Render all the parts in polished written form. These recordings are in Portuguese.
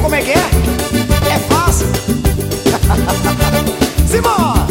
como é que é? É fácil. Simão!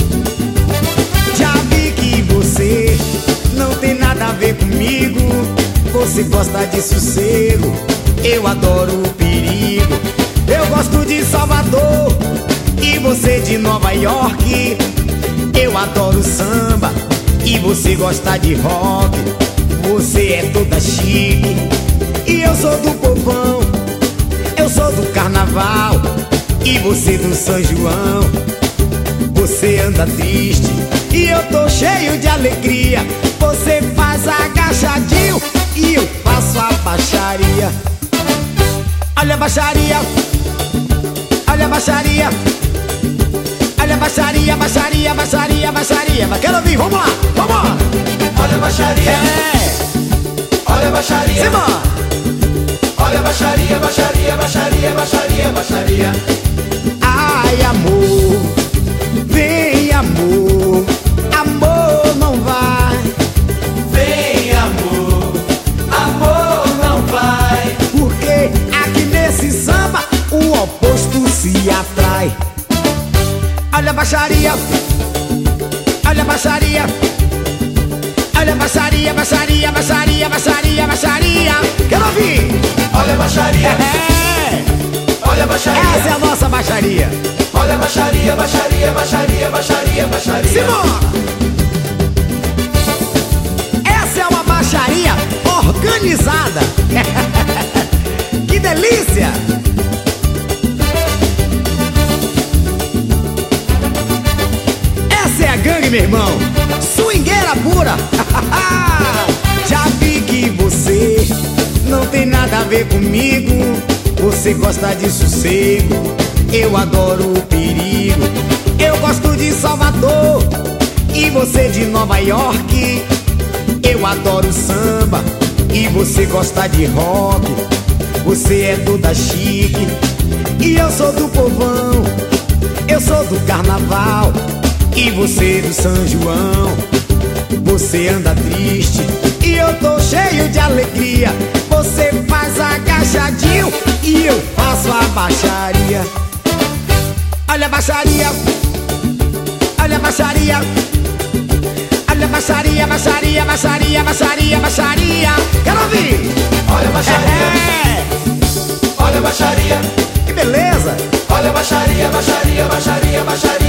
Já vi que você não tem nada a ver comigo. Você gosta de sossego, eu adoro o perigo. Eu gosto de Salvador e você de Nova York. Eu adoro samba e você gosta de rock. Você é toda chique e eu sou do povão. Eu sou do carnaval e você do São João. Você anda triste e eu tô cheio de alegria. Você faz agachadinho e eu faço a baixaria. Olha a baixaria, olha a baixaria, olha a baixaria, baixaria, baixaria, baixaria. Quero ouvir, vamos lá, vamos lá. Olha a baixaria, olha a baixaria, Simão. olha a baixaria, baixaria, baixaria, baixaria, baixaria. Ai, amor, vem amor, amor não vai. Vem amor, amor não vai. Porque aqui nesse samba o oposto se atrai. Olha a baixaria, olha a baixaria, olha a baixaria, baixaria, baixaria, baixaria, baixaria. Quero ouvir. Olha a baixaria, olha a baixaria, Essa é a nossa baixaria. olha a baixaria, baixaria, baixaria, baixaria, baixaria. Simão! Essa é uma baixaria organizada. Que delícia! Essa é a gangue, meu irmão. Swingueira pura. Já vi que você não tem nada a ver comigo. Você gosta de sossego, eu adoro o perigo. Eu gosto de Salvador e você de Nova York. Eu adoro samba e você gosta de rock. Você é toda chique e eu sou do povão. Eu sou do carnaval e você do São João. Você anda triste e eu tô cheio de alegria. Você faz agachadinho e eu faço a baixaria. Olha a baixaria, olha a baixaria, olha a baixaria, baixaria, baixaria, baixaria, baixaria. Quero ouvir. Olha a baixaria, olha a baixaria, Que beleza. olha a baixaria, baixaria, baixaria, baixaria.